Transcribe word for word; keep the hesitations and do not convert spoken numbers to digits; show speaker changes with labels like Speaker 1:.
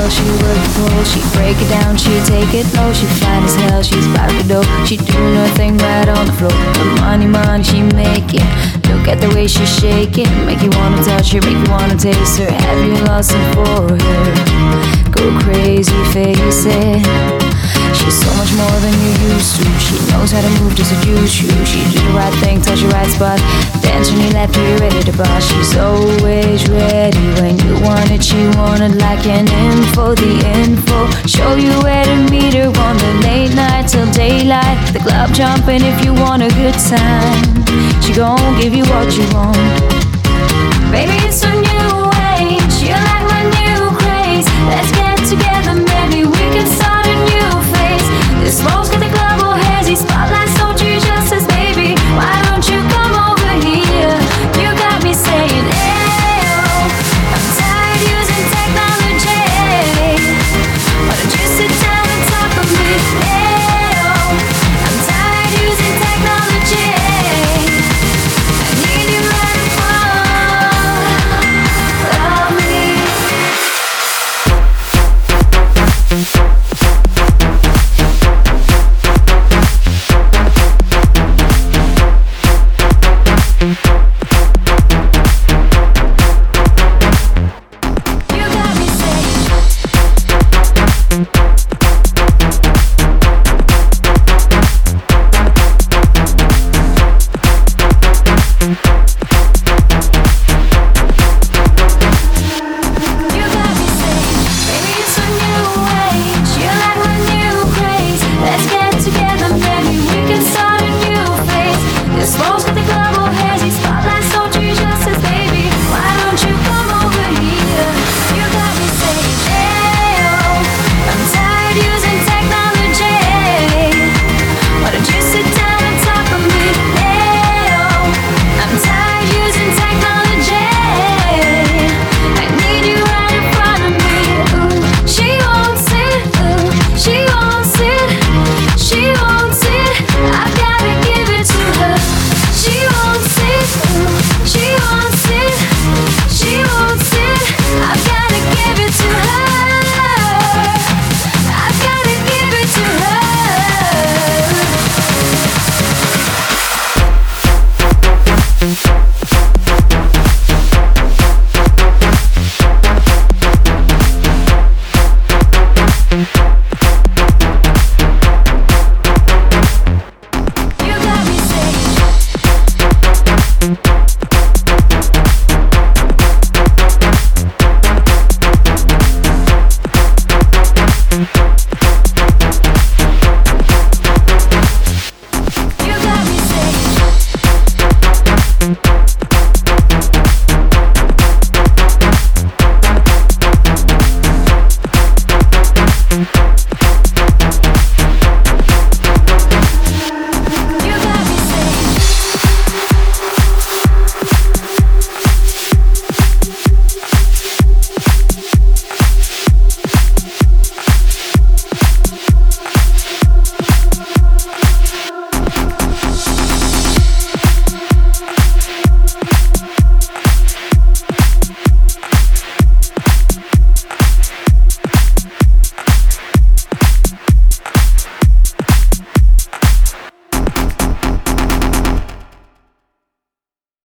Speaker 1: well, she work the pole. She'd break it down, she'd take it low. She'd fine as hell, she's back the door. She'd do nothing right on the floor. The money, money she making. Look at the way she shake it. Make you wanna touch her, make you wanna taste her. Have you lost it for her? Go crazy, face it. She's so much more than you used to. She knows how to move to seduce you. She do the right thing, touch the right spot. Dance when you left her, you're ready to boss. She's always ready when you want it. She wanted like an info, the info. Show you where to meet her on the late night till daylight. The club jumping if you want a good time. She gon' give you what you want.